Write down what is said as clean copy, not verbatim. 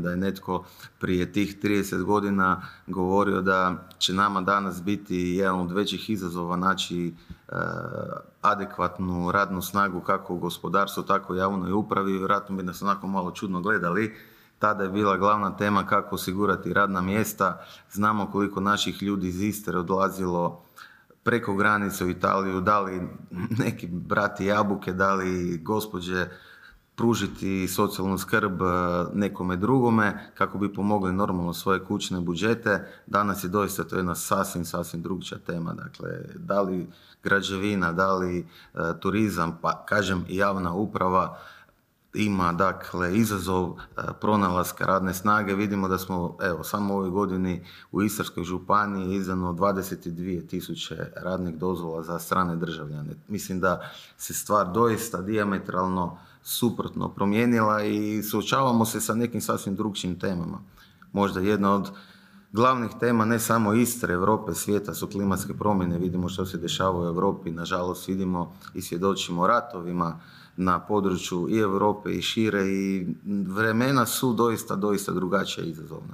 da je netko prije tih 30 godina govorio da će nama danas biti jedan od većih izazova naći adekvatnu radnu snagu kako u gospodarstvu, tako u javnoj upravi. Vjerojatno bi nas onako malo čudno gledali. Tada je bila glavna tema kako osigurati radna mjesta. Znamo koliko naših ljudi iz Istre odlazilo preko granice u Italiju, da li neki brati jabuke, da li gospođe pružiti socijalnu skrb nekome drugome kako bi pomogli normalno svoje kućne budžete. Danas je doista to jedna sasvim drugčija tema. Dakle, da li građevina, da li turizam, pa kažem i javna uprava ima dakle izazov pronalaska radne snage. Vidimo da smo samo u ovoj godini u Istarskoj županiji izdano 22.000 radnih dozvola za strane državljane. Mislim da se stvar doista dijametralno suprotno promijenila i suočavamo se sa nekim sasvim drugčijim temama. Možda jedna od glavnih tema ne samo Istre, Europe, svijeta su klimatske promjene. Vidimo što se dešava u Europi, nažalost vidimo i svjedočimo ratovima na području i Europe i šire i vremena su doista drugačija i izazovna.